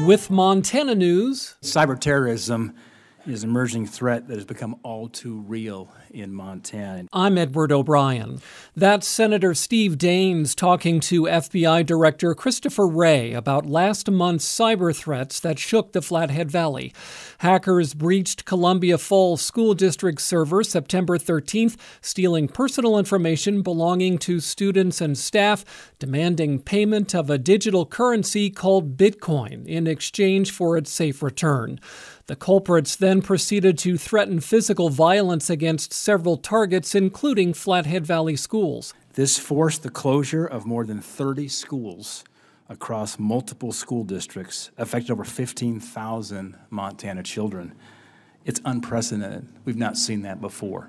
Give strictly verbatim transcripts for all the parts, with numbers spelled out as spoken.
With Montana news, cyber terrorism is an emerging threat that has become all too real in Montana. I'm Edward O'Brien. That's Senator Steve Daines talking to F B I Director Christopher Wray about last month's cyber threats that shook the Flathead Valley. Hackers breached Columbia Falls School District server September thirteenth, stealing personal information belonging to students and staff, demanding payment of a digital currency called Bitcoin in exchange for its safe return. The culprits then proceeded to threaten physical violence against several targets, including Flathead Valley schools. This forced the closure of more than thirty schools across multiple school districts, affected over fifteen thousand Montana children. It's unprecedented. We've not seen that before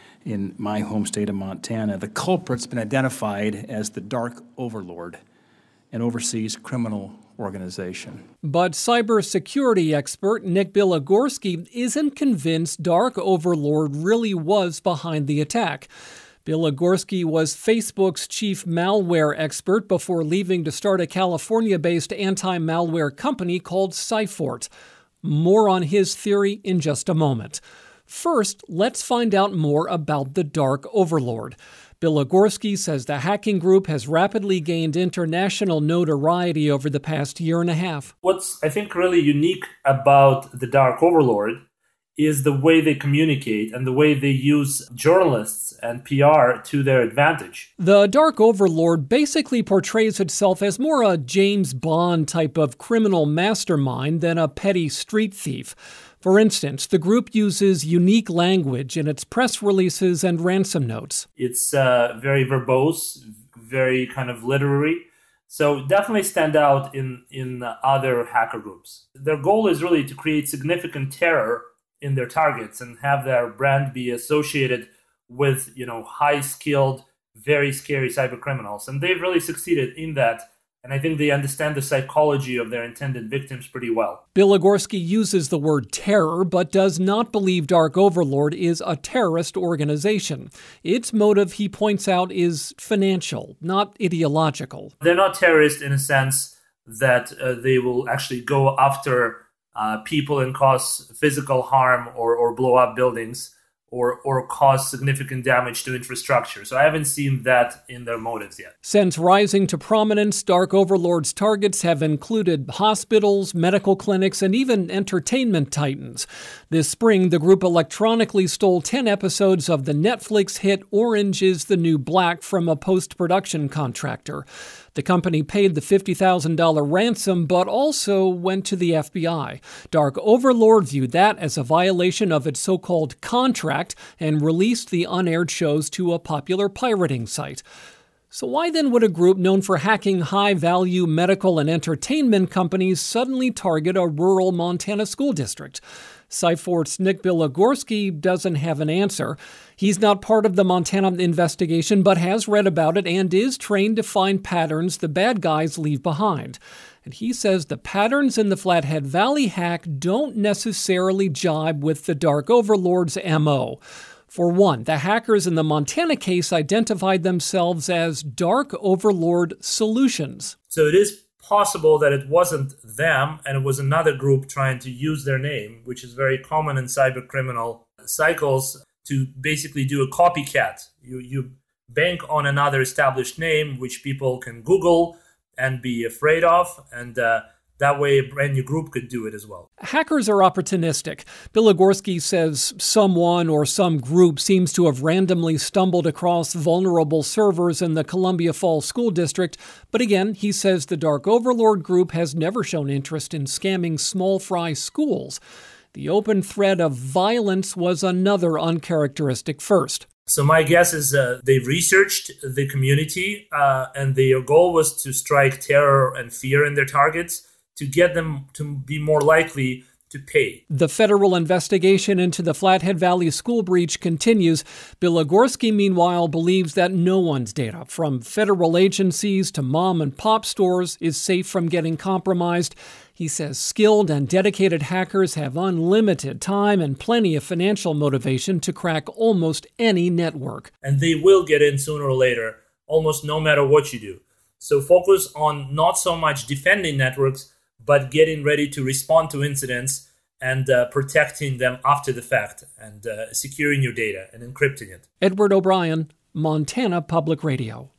in my home state of Montana. The culprit's been identified as the Dark Overlord, an overseas criminal organization. But cybersecurity expert Nick Bilogorski isn't convinced Dark Overlord really was behind the attack. Bilogorski was Facebook's chief malware expert before leaving to start a California-based anti-malware company called Cyfort. More on his theory in just a moment. First, let's find out more about the Dark Overlord. Bilogorski says the hacking group has rapidly gained international notoriety over the past year and a half. What's, I think, really unique about the Dark Overlord is the way they communicate and the way they use journalists and P R to their advantage. The Dark Overlord basically portrays itself as more a James Bond type of criminal mastermind than a petty street thief. For instance, the group uses unique language in its press releases and ransom notes. It's uh, very verbose, very kind of literary. So definitely stand out in, in other hacker groups. Their goal is really to create significant terror in their targets and have their brand be associated with, you know, high-skilled, very scary cyber criminals. And they've really succeeded in that. And I think they understand the psychology of their intended victims pretty well. Bilogorski uses the word terror, but does not believe Dark Overlord is a terrorist organization. Its motive, he points out, is financial, not ideological. They're not terrorists in a sense that uh, they will actually go after uh, people and cause physical harm or, or blow up buildings. Or, or cause significant damage to infrastructure. So I haven't seen that in their motives yet. Since rising to prominence, Dark Overlord's targets have included hospitals, medical clinics, and even entertainment titans. This spring, the group electronically stole ten episodes of the Netflix hit Orange is the New Black from a post-production contractor. The company paid the fifty thousand dollars ransom, but also went to the F B I. Dark Overlord viewed that as a violation of its so-called contract and released the unaired shows to a popular pirating site. So why then would a group known for hacking high-value medical and entertainment companies suddenly target a rural Montana school district? Cyfort's Nick Bilogorski doesn't have an answer. He's not part of the Montana investigation, but has read about it and is trained to find patterns the bad guys leave behind. And he says the patterns in the Flathead Valley hack don't necessarily jibe with the Dark Overlord's M O. For one, the hackers in the Montana case identified themselves as Dark Overlord Solutions. So it is possible that it wasn't them and it was another group trying to use their name, which is very common in cyber criminal cycles, to basically do a copycat. You you bank on another established name, which people can Google and be afraid of, and uh, that way a brand new group could do it as well. Hackers are opportunistic. Bilogorski says someone or some group seems to have randomly stumbled across vulnerable servers in the Columbia Falls School District. But again, he says the Dark Overlord group has never shown interest in scamming small fry schools. The open threat of violence was another uncharacteristic first. So my guess is uh, they researched the community uh, and their goal was to strike terror and fear in their targets, to get them to be more likely to pay. The federal investigation into the Flathead Valley school breach continues. Bilogorski, meanwhile, believes that no one's data, from federal agencies to mom and pop stores, is safe from getting compromised. He says skilled and dedicated hackers have unlimited time and plenty of financial motivation to crack almost any network. And they will get in sooner or later, almost no matter what you do. So focus on not so much defending networks, but getting ready to respond to incidents and uh, protecting them after the fact, and uh, securing your data and encrypting it. Edward O'Brien, Montana Public Radio.